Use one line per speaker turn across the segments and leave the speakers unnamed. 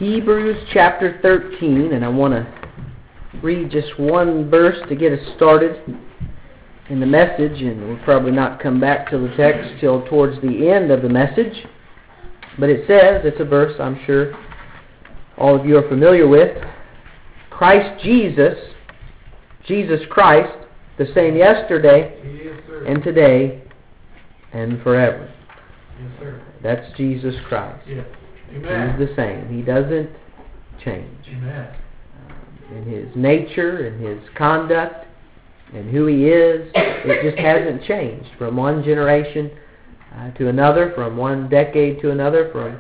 Hebrews chapter 13, and I want to read just one verse to get us started in the message, and we'll probably not come back to the text till towards the end of the message. But it says, it's a verse I'm sure all of you are familiar with, Christ Jesus, Jesus Christ, the same yesterday and today and forever.
Yes, sir.
That's Jesus Christ.
Yes. Amen.
He's the same. He doesn't change.
Amen.
In His nature, in His conduct, and who He is, it just hasn't changed from one generation to another, from one decade to another, from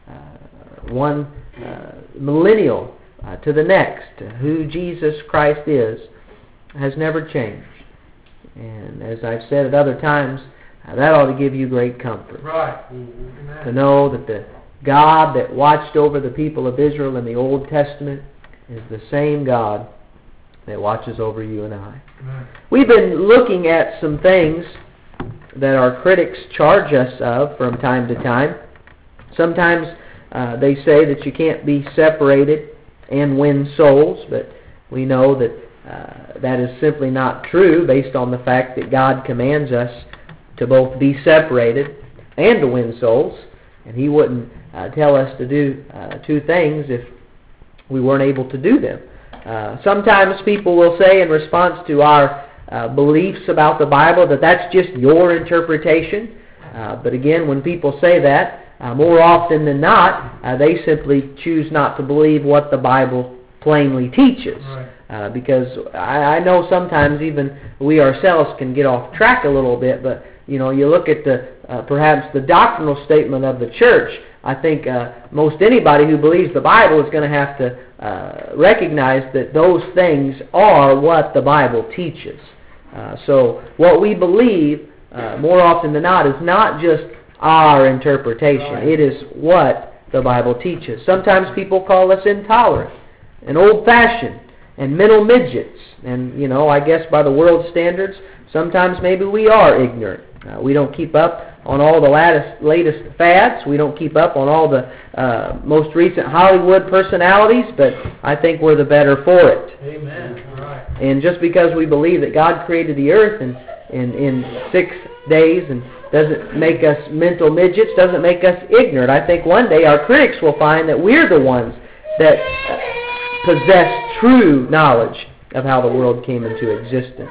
one millennial to the next. Who Jesus Christ is has never changed. And as I've said at other times, that ought to give you great comfort.
Right.
To know that the God that watched over the people of Israel in the Old Testament is the same God that watches over you and I.
Amen.
We've been looking at some things that our critics charge us of from time to time. Sometimes they say that you can't be separated and win souls, but we know that that is simply not true based on the fact that God commands us to both be separated and to win souls, and He wouldn't tell us to do two things if we weren't able to do them. Sometimes people will say in response to our beliefs about the Bible that that's just your interpretation. But again, when people say that, more often than not, they simply choose not to believe what the Bible plainly teaches.
Right.
Because I know sometimes even we ourselves can get off track a little bit, but you know, you look at perhaps the doctrinal statement of the church. I think most anybody who believes the Bible is going to have to recognize that those things are what the Bible teaches. So what we believe, more often than not, is not just our interpretation.
Right.
It is what the Bible teaches. Sometimes people call us intolerant and old-fashioned and mental midgets. And, you know, I guess by the world's standards, sometimes maybe we are ignorant. We don't keep up on all the latest fads. We don't keep up on all the most recent Hollywood personalities, but I think we're the better for it.
Amen. Right.
And just because we believe that God created the earth in 6 days and doesn't make us mental midgets, doesn't make us ignorant. I think one day our critics will find that we're the ones that possess true knowledge of how the world came into existence.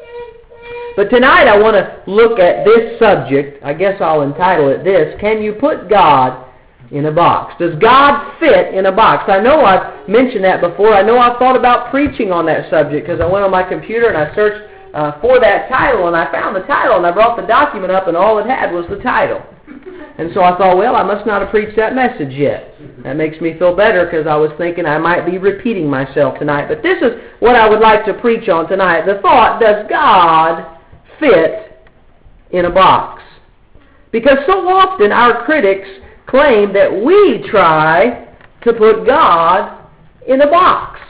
But tonight I want to look at this subject. I guess I'll entitle it this: can you put God in a box? Does God fit in a box? I know I've mentioned that before. I know I've thought about preaching on that subject because I went on my computer and I searched for that title, and I found the title, and I brought the document up, and all it had was the title. And so I thought, well, I must not have preached that message yet. That makes me feel better because I was thinking I might be repeating myself tonight. But this is what I would like to preach on tonight. The thought, does God fit in a box? Because so often our critics claim that we try to put God in a box.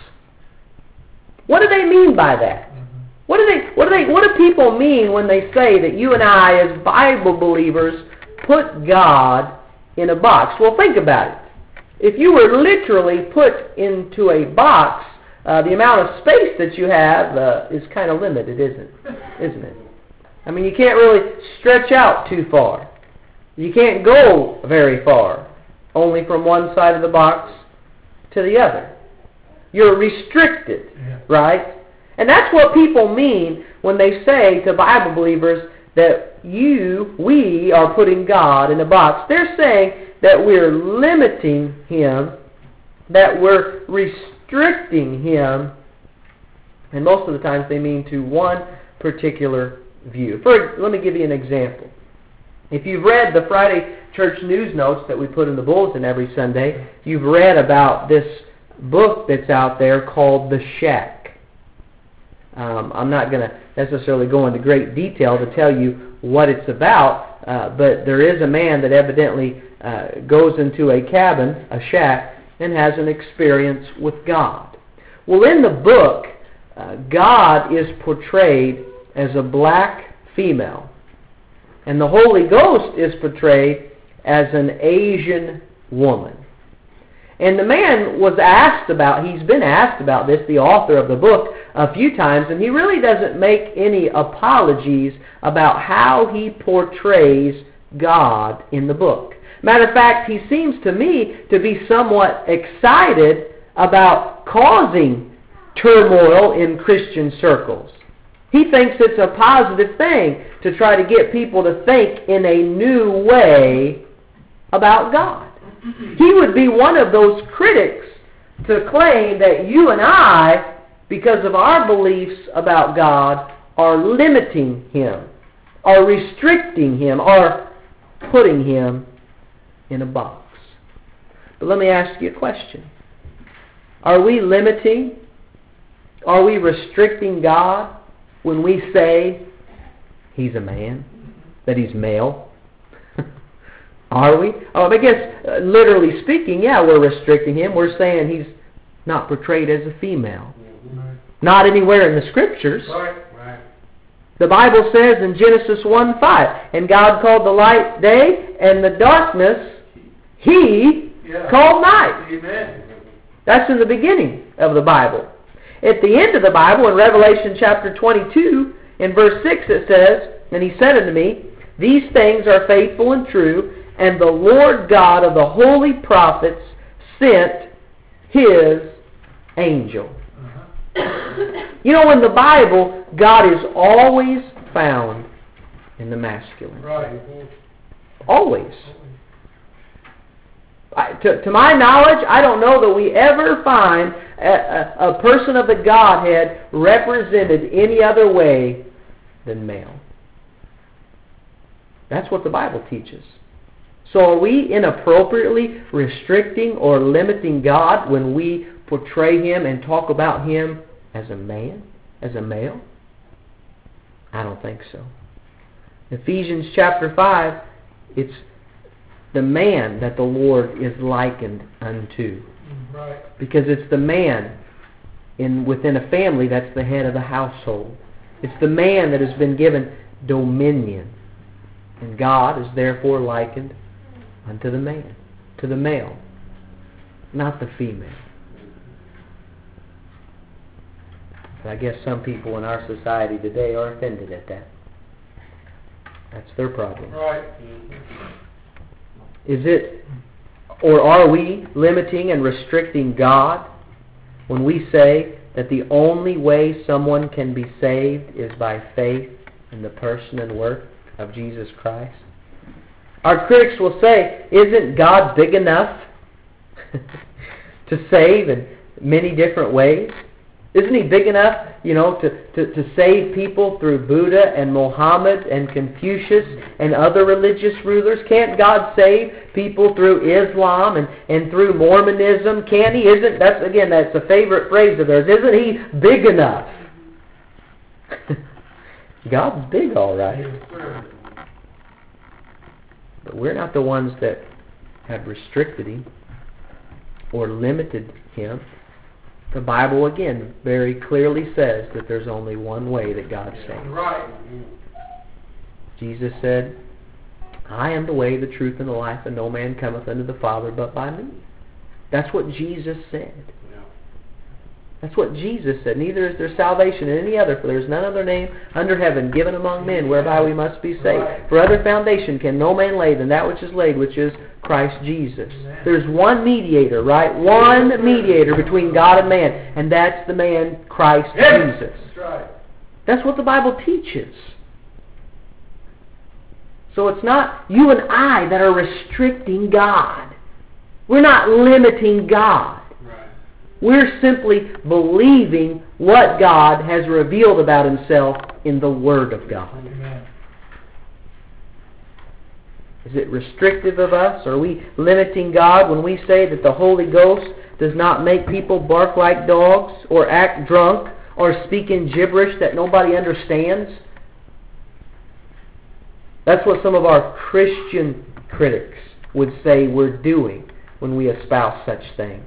What do they mean by that? What do people mean when they say that you and I as Bible believers put God in a box? Well, think about it. If you were literally put into a box, the amount of space that you have is kind of limited, isn't it? I mean, you can't really stretch out too far. You can't go very far, only from one side of the box to the other. You're restricted, right? And that's what people mean when they say to Bible believers that we are putting God in a box. They're saying that we're limiting Him, that we're restricting Him, and most of the times they mean to one particular view. Let me give you an example. If you've read the Friday Church News Notes that we put in the bulletin every Sunday, you've read about this book that's out there called The Shack. I'm not going to necessarily go into great detail to tell you what it's about, but there is a man that evidently goes into a cabin, a shack, and has an experience with God. Well, in the book, God is portrayed as a black female, and the Holy Ghost is portrayed as an Asian woman. And the man was asked about, he's been asked about this, the author of the book, a few times, and he really doesn't make any apologies about how he portrays God in the book. Matter of fact, he seems to me to be somewhat excited about causing turmoil in Christian circles. He thinks it's a positive thing to try to get people to think in a new way about God. He would be one of those critics to claim that you and I, because of our beliefs about God, are limiting Him, are restricting Him, are putting Him in a box. But let me ask you a question. Are we limiting, are we restricting God when we say He's a man, that He's male? Are we? I guess, literally speaking, yeah, we're restricting Him. We're saying He's not portrayed as a female. Not anywhere in the Scriptures.
Right.
The Bible says in Genesis 1:5, and God called the light day, and the darkness He called night.
Amen.
That's in the beginning of the Bible. At the end of the Bible, in Revelation chapter 22, in verse 6, it says, and He said unto me, these things are faithful and true, and the Lord God of the holy prophets sent His angel. You know, in the Bible, God is always found in the masculine.
Right.
Always. To my knowledge, I don't know that we ever find a person of the Godhead represented any other way than male. That's what the Bible teaches. So are we inappropriately restricting or limiting God when we portray Him and talk about Him as a man, as a male? I don't think so. Ephesians chapter 5, it's the man that the Lord is likened unto.
Right.
Because it's the man within a family that's the head of the household. It's the man that has been given dominion. And God is therefore likened unto the man, to the male, not the female. But I guess some people in our society today are offended at that. That's their problem.
Right.
Is it, or are we limiting and restricting God when we say that the only way someone can be saved is by faith in the person and work of Jesus Christ? Our critics will say, isn't God big enough to save in many different ways? Isn't He big enough, to save people through Buddha and Muhammad and Confucius and other religious rulers? Can't God save people through Islam and through Mormonism? Can't He? That's a favorite phrase of theirs. Isn't He big enough? God's big, all right.
Yes, sir.
But we're not the ones that have restricted Him or limited Him. The Bible, again, very clearly says that there's only one way that God saves.
Right.
Jesus said, I am the way, the truth, and the life, and no man cometh unto the Father but by me. That's what Jesus said. That's what Jesus said. Neither is there salvation in any other, for there is none other name under heaven given among men whereby we must be saved.
Right.
For other foundation can no man lay than that which is laid, which is Christ Jesus.
Amen.
There's one mediator, right? One mediator between God and man, and that's the man Christ Jesus.
That's right.
That's what the Bible teaches. So it's not you and I that are restricting God. We're not limiting God.
Right.
We're simply believing what God has revealed about Himself in the Word of God.
Amen.
Is it restrictive of us? Are we limiting God when we say that the Holy Ghost does not make people bark like dogs or act drunk or speak in gibberish that nobody understands? That's what some of our Christian critics would say we're doing when we espouse such things.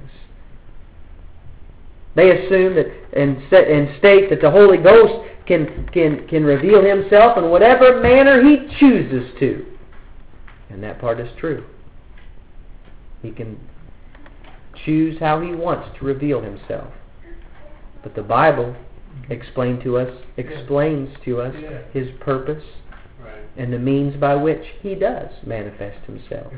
They assume that and state that the Holy Ghost can reveal Himself in whatever manner He chooses to. And that part is true. He can choose how He wants to reveal Himself. But the Bible explains to us His purpose and the means by which He does manifest Himself.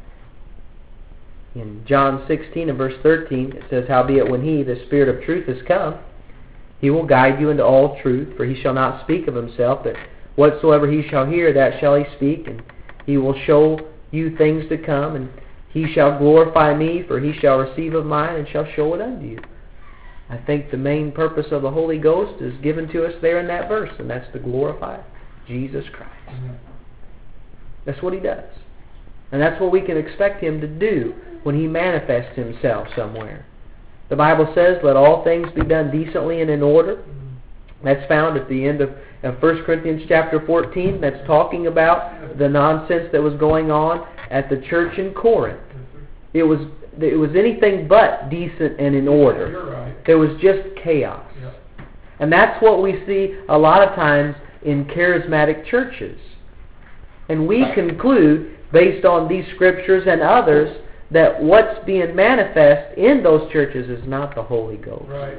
In John 16 and verse 13, it says, "Howbeit when He, the Spirit of truth, is come, He will guide you into all truth, for He shall not speak of Himself, but whatsoever He shall hear, that shall He speak, and He will show you things to come, and He shall glorify Me, for He shall receive of mine, and shall show it unto you." I think the main purpose of the Holy Ghost is given to us there in that verse, and that's to glorify Jesus Christ. That's what He does. And that's what we can expect Him to do when He manifests Himself somewhere. The Bible says, "Let all things be done decently and in order." That's found at the end of 1 Corinthians chapter 14. That's talking about the nonsense that was going on at the church in Corinth. It was anything but decent and in order.
You're right.
There was just chaos.
Yep.
And that's what we see a lot of times in charismatic churches. And we conclude, based on these scriptures and others, that what's being manifest in those churches is not the Holy Ghost.
Right.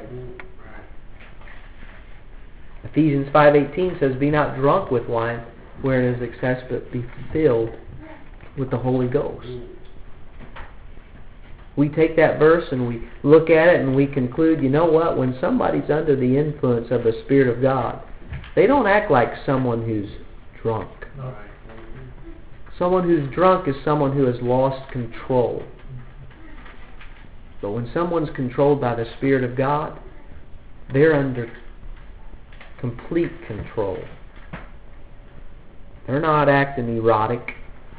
Ephesians 5:18 says, "Be not drunk with wine, wherein is excess, but be filled with the Holy Ghost." We take that verse and we look at it and we conclude, you know what? When somebody's under the influence of the Spirit of God, they don't act like someone who's drunk.
No.
Someone who's drunk is someone who has lost control. But when someone's controlled by the Spirit of God, they're under complete control. They're not acting erotic.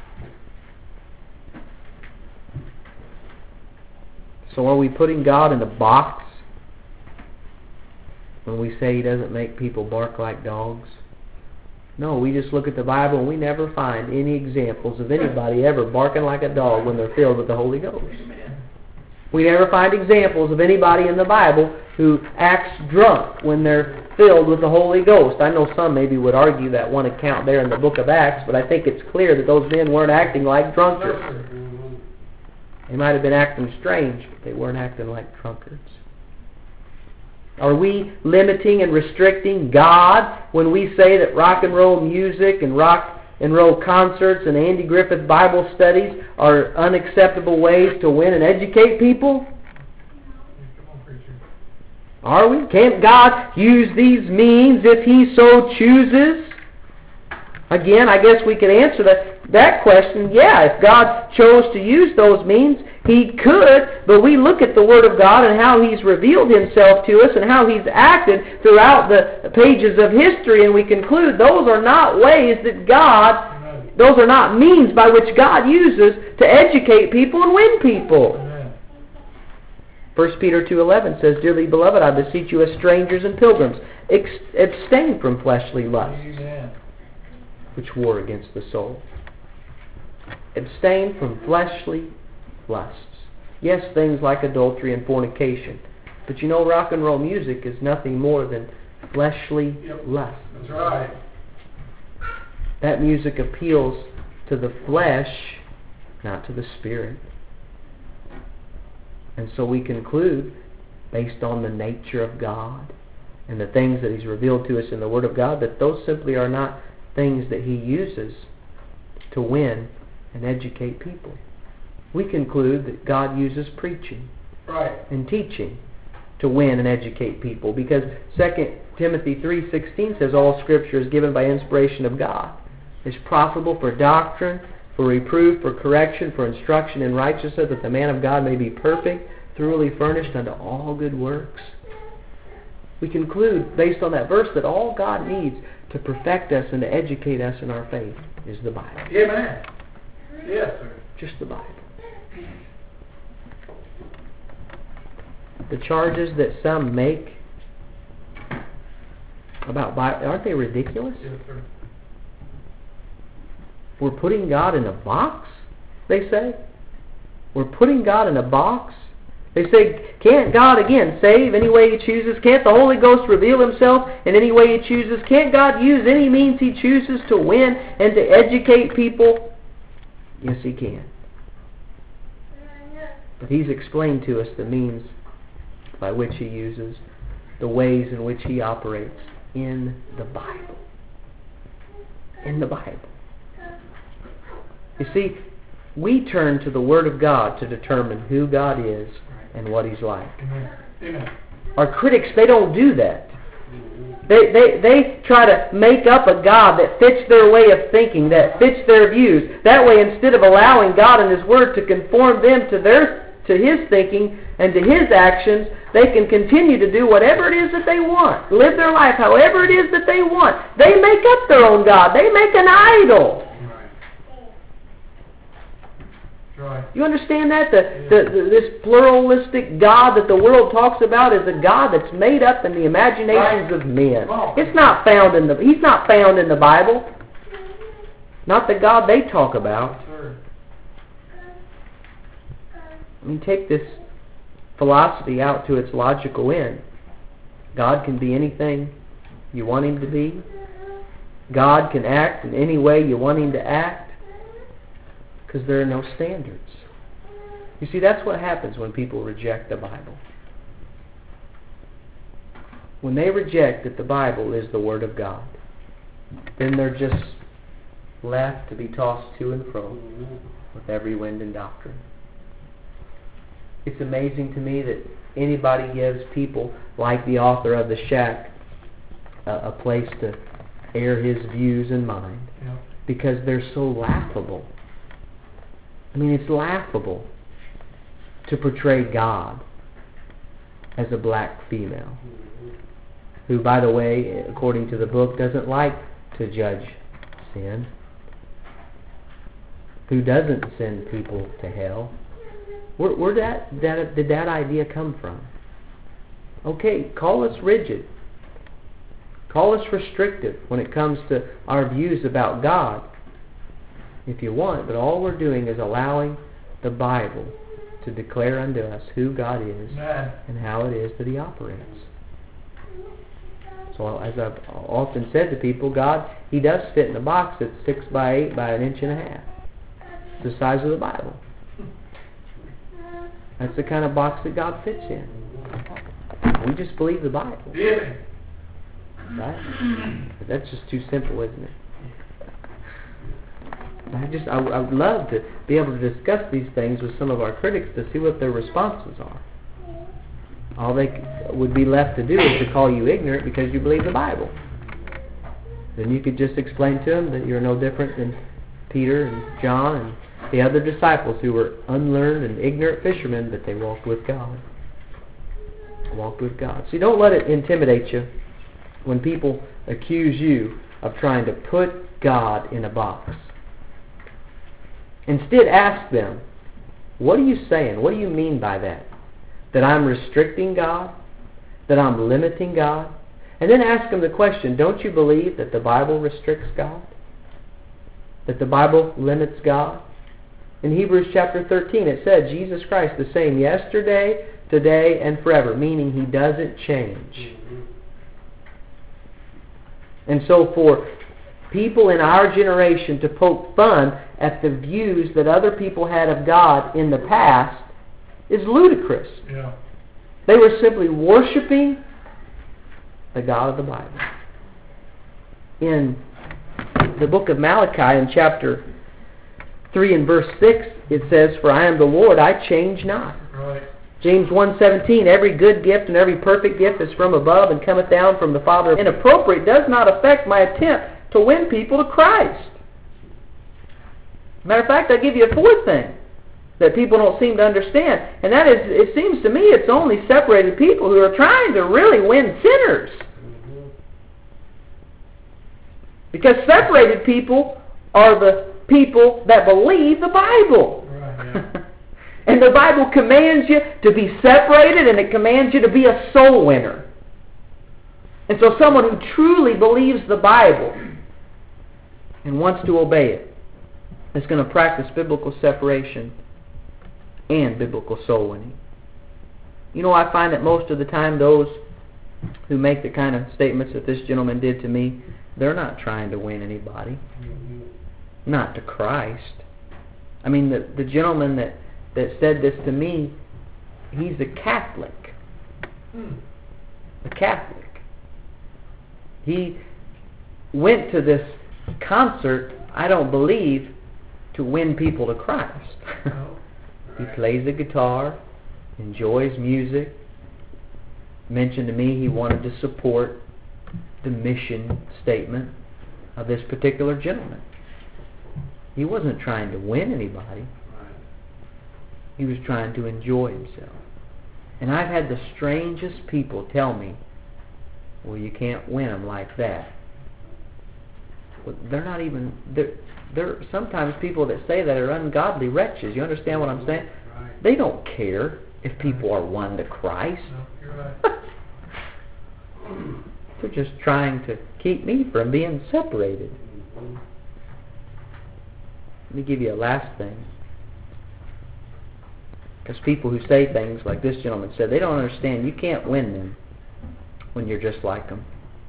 So are we putting God in a box when we say He doesn't make people bark like dogs? No, we just look at the Bible and we never find any examples of anybody ever barking like a dog when they're filled with the Holy Ghost. We never find examples of anybody in the Bible who acts drunk when they're filled with the Holy Ghost. I know some maybe would argue that one account there in the book of Acts, but I think it's clear that those men weren't acting like drunkards. They might have been acting strange, but they weren't acting like drunkards. Are we limiting and restricting God when we say that rock and roll music and rock and roll concerts and Andy Griffith Bible studies are unacceptable ways to win and educate people? Are we? Can't God use these means if He so chooses? Again, I guess we could answer that question. Yeah, if God chose to use those means, He could, but we look at the Word of God and how He's revealed Himself to us and how He's acted throughout the pages of history, and we conclude those are not ways that those are not means by which God uses to educate people and win people. 1 Peter 2:11 says, "Dearly beloved, I beseech you as strangers and pilgrims, abstain from fleshly lusts, which war against the soul." Abstain from fleshly lusts. Yes, things like adultery and fornication. But you know, rock and roll music is nothing more than fleshly lust.
That's right.
That music appeals to the flesh, not to the spirit. And so we conclude, based on the nature of God and the things that He's revealed to us in the Word of God, that those simply are not things that He uses to win and educate people. We conclude that God uses preaching and teaching to win and educate people, because 2 Timothy 3:16 says all Scripture is given by inspiration of God. It's profitable for doctrine, for reproof, for correction, for instruction in righteousness, that the man of God may be perfect, thoroughly furnished unto all good works. We conclude, based on that verse, that all God needs to perfect us and to educate us in our faith is the Bible.
Amen. Yes, sir.
Just the Bible. The charges that some make about Bible, aren't they ridiculous?
Yes, sir.
We're putting God in a box, they say. We're putting God in a box. They say, can't God, again, save any way He chooses? Can't the Holy Ghost reveal Himself in any way He chooses? Can't God use any means He chooses to win and to educate people? Yes, He can. But He's explained to us the means by which He uses, the ways in which He operates in the Bible. In the Bible. You see, we turn to the Word of God to determine who God is and what He's like.
Amen.
Our critics, they don't do that. They try to make up a God that fits their way of thinking, that fits their views. That way, instead of allowing God and His Word to conform them to His thinking and to His actions, they can continue to do whatever it is that they want. Live their life however it is that they want. They make up their own God. They make an idol.
Right.
You understand that? This pluralistic God that the world talks about is a God that's made up in the imaginations of men. It's not found in He's not found in the Bible. Not the God they talk about. I mean, take this philosophy out to its logical end. God can be anything you want Him to be. God can act in any way you want Him to act. Because there are no standards. You see, that's what happens when people reject the Bible. When they reject that the Bible is the Word of God, then they're just left to be tossed to and fro with every wind and doctrine. It's amazing to me that anybody gives people like the author of The Shack a place to air his views and mind, because they're so laughable. I mean, it's laughable to portray God as a black female who, by the way, according to the book, doesn't like to judge sin, who doesn't send people to hell. Where did that idea come from? Okay, call us rigid. Call us restrictive when it comes to our views about God, if you want, but all we're doing is allowing the Bible to declare unto us who God is and how it is that He operates. So as I've often said to people, God, He does fit in a box that's 6 by 8 by 1.5 inches. It's the size of the Bible. That's the kind of box that God fits in. We just believe the Bible. Right? But that's just too simple, isn't it? I would love to be able to discuss these things with some of our critics to see what their responses are. All they would be left to do is to call you ignorant because you believe the Bible. Then you could just explain to them that you're no different than Peter and John and the other disciples who were unlearned and ignorant fishermen, but they walked with God. Walked with God. So don't let it intimidate you when people accuse you of trying to put God in a box. Instead, ask them, what are you saying? What do you mean by that? That I'm restricting God? That I'm limiting God? And then ask them the question, don't you believe that the Bible restricts God? That the Bible limits God? In Hebrews chapter 13 it said, Jesus Christ the same yesterday, today, and forever, meaning He doesn't change. And so for people in our generation to poke fun at the views that other people had of God in the past is ludicrous.
Yeah.
They were simply worshiping the God of the Bible. In the book of Malachi, in chapter 3 and verse 6, it says, For I am the Lord, I change not.
Right.
James 1:17, Every good gift and every perfect gift is from above and cometh down from the Father. Inappropriate does not affect my attempt to win people to Christ. Matter of fact, I'll give you a fourth thing that people don't seem to understand, and that is, it seems to me it's only separated people who are trying to really win sinners. Because separated people are the people that believe the Bible.
Right, yeah.
And the Bible commands you to be separated, and it commands you to be a soul winner. And so someone who truly believes the Bible and wants to obey it is going to practice biblical separation and biblical soul winning. You know, I find that most of the time those who make the kind of statements that this gentleman did to me, they're not trying to win anybody. Not to Christ. I mean, the gentleman that that said this to me, he's a Catholic. A Catholic. He went to this concert, I don't believe, to win people to Christ. He plays the guitar, enjoys music, mentioned to me he wanted to support the mission statement of this particular gentleman. He wasn't trying to win anybody. He was trying to enjoy himself. And I've had the strangest people tell me, well, you can't win them like that. Well, they're not even... They're sometimes people that say that are ungodly wretches. You understand what I'm saying?
Right.
They don't care if people are won to Christ.
No, you're right.
They're just trying to keep me from being separated. Let me give you a last thing. Because people who say things like this gentleman said, they don't understand. You can't win them when you're just like them.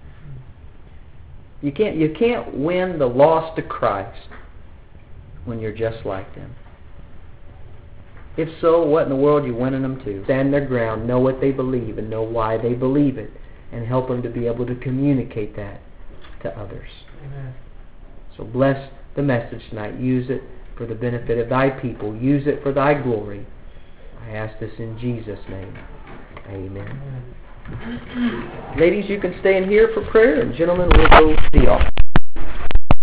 You can't win the lost to Christ when you're just like them. If so, what in the world are you winning them to? Stand their ground, know what they believe, and know why they believe it, and help them to be able to communicate that to others.
Amen.
So bless the message tonight. Use it for the benefit of thy people. Use it for thy glory. I ask this in Jesus' name. Amen. Ladies, you can stay in here for prayer, and gentlemen, we'll go to the altar.